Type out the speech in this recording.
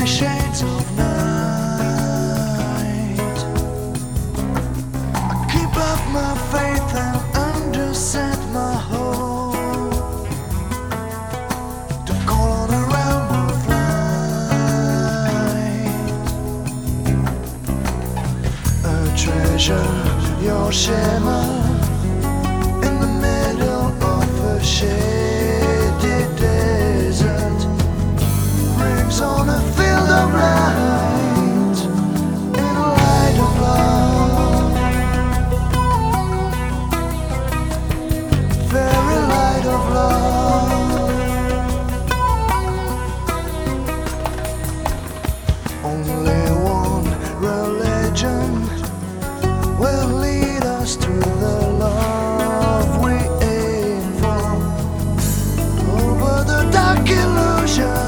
shades of night. I keep up my faith and underset my hope to call on a realm of light. A treasure, your shimmer in the middle of a shady desert, rings on a field of light, in a light of love, very light of love. Only one religion will lead us to the love we aim for, over the dark illusion.